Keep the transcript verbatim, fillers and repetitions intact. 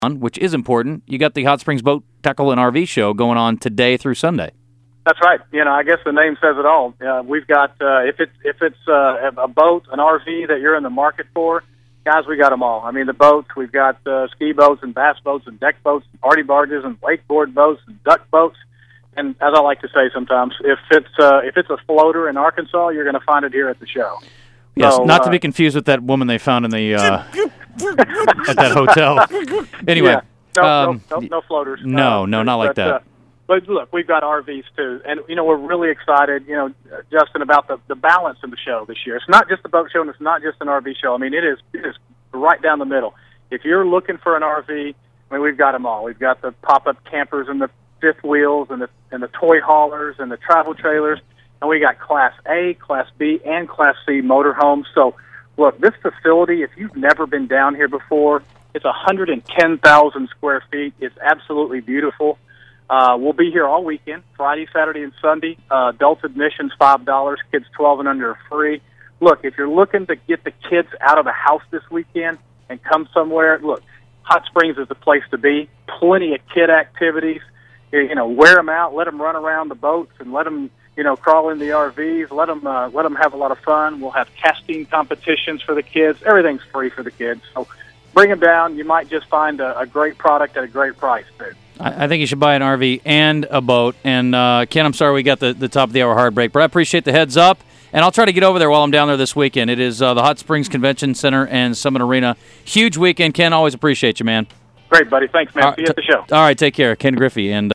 which is important. You got the Hot Springs Boat, Tackle, and R V show going on today through Sunday. That's right. You know, I guess the name says it all. Uh, we've got uh, if it's if it's uh, a boat, an R V that you're in the market for, guys, we got them all. I mean, the boats, we've got uh, ski boats and bass boats and deck boats and party barges and wakeboard boats and duck boats. And as I like to say sometimes, if it's uh, if it's a floater in Arkansas, you're going to find it here at the show. Yes, so, not uh, to be confused with that woman they found in the uh, at that hotel. Anyway, yeah. no, um, no, no, no floaters. No, uh, no, not like but, that. Uh, But look, we've got R Vs too, and you know we're really excited, you know, Justin, about the the balance of the show this year. It's not just a boat show, and it's not just an R V show. I mean, it is it is right down the middle. If you're looking for an R V, I mean, we've got them all. We've got the pop-up campers and the fifth wheels and the and the toy haulers and the travel trailers, and we got Class A, Class B, and Class C motorhomes. So, look, this facility, if you've never been down here before, it's one hundred ten thousand square feet. It's absolutely beautiful. Uh, we'll be here all weekend, Friday, Saturday, and Sunday. Uh, adult admission's five dollars. Kids twelve and under are free. Look, if you're looking to get the kids out of the house this weekend and come somewhere, look, Hot Springs is the place to be. Plenty of kid activities. You know, wear them out, let them run around the boats, and let them, you know, crawl in the R Vs. Let them, uh, let them have a lot of fun. We'll have casting competitions for the kids. Everything's free for the kids. So bring them down. You might just find a, a great product at a great price, too. I think you should buy an R V and a boat. And, uh, Ken, I'm sorry we got the, the top of the hour hard break, but I appreciate the heads up. And I'll try to get over there while I'm down there this weekend. It is uh, the Hot Springs Convention Center and Summit Arena. Huge weekend, Ken. Always appreciate you, man. Great, buddy. Thanks, man. All See you at the show. All right, take care. Ken Griffey. And